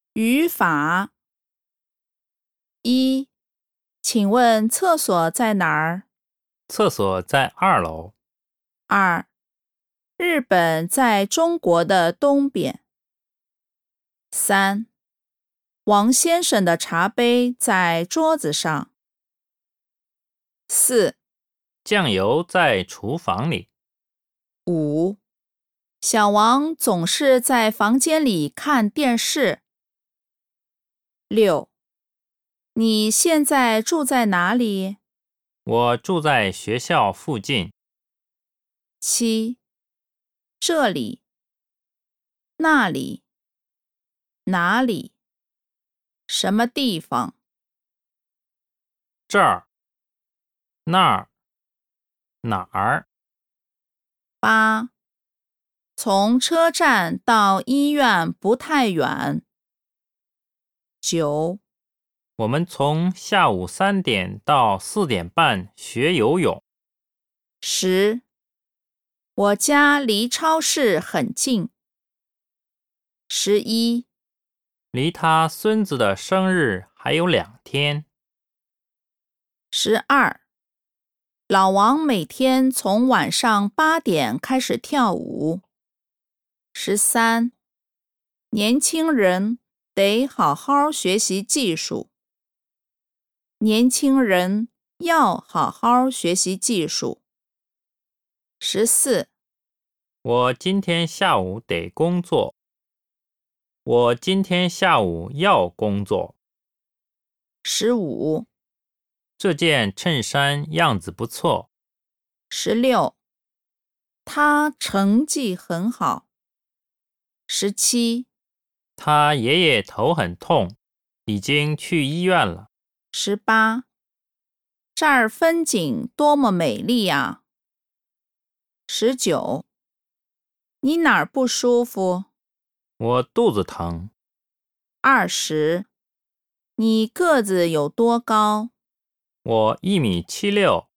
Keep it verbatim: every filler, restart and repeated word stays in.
语法一，请问厕所在哪儿？ 厕所在二楼。 二，日本在中国的东边。三，王先生的茶杯在桌子上。四， 酱油在厨房里。 五，小王总是在房间里看电视。六，你现在住在哪里？ 我住在学校附近。 七，这里，那里，哪里，什么地方？ 这儿，那儿，哪儿？ 八，从车站到医院不太远。九， 我们从下午三点到四点半学游泳。 十，我家离超市很近。十一， 离他孙子的生日还有两天。 十二，老王每天从晚上八点开始跳舞。十三，年轻人得好好学习技术。年轻人要好好学习技术。十四， 我今天下午得工作。我今天下午要工作。 十五， 这件衬衫样子不错。 十六，他成绩很好。十七， 他爷爷头很痛，已经去医院了。 十八，这儿风景多么美丽啊！十九，你哪儿不舒服？ 我肚子疼。 二十，你个子有多高？ 我一米七六。